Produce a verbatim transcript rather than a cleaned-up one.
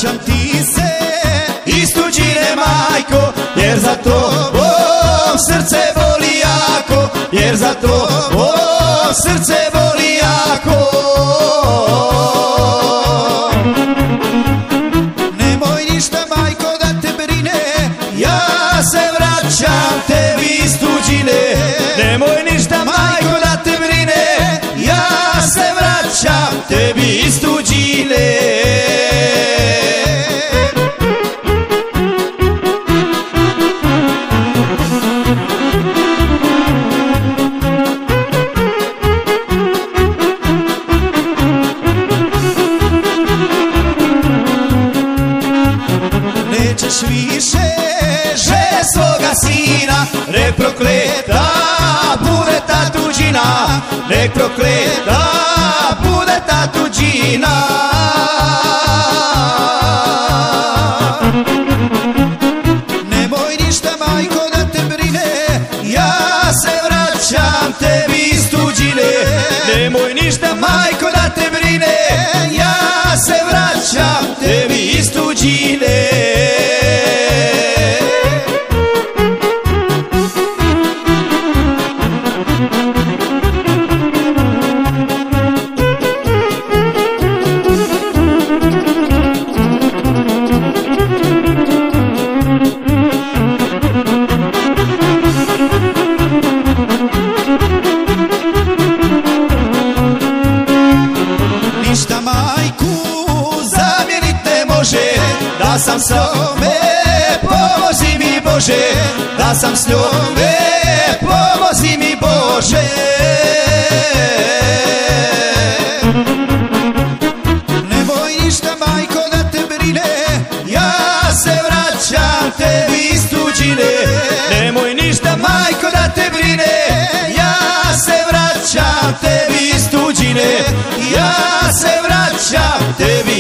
vraćam ti se iz tuđine, majko, jer za tobom srce boli jako, jer za tobom srce boli jako. Nemoj ništa, majko, da te brine, ja se vraćam tebi iz tuđine. Nemoj ništa, majko, da te brine, ja se vraćam tebi iz tuđine. Nećeš više želje svoga sina, nek prokleta bude ta tuđina, nek prokleta bude ta tuđina. Nemoj ništa, majko, da te brine, ja se vraćam tebi iz tuđine. Nemoj ništa, majko, da te brine, ja se vraćam tebi iz tuđine. Ništa, majku, zamijenit ne može, da sam s njome, pomozi mi Bože, da sam s njome, pomozi mi Bože. Nemoj ništa, majko, da te brine, ja se vraćam tebi iz tuđine. Nemoj ništa, majko, da te brine, ja se vraćam tebi iz tuđine. Ja se vraćam tebi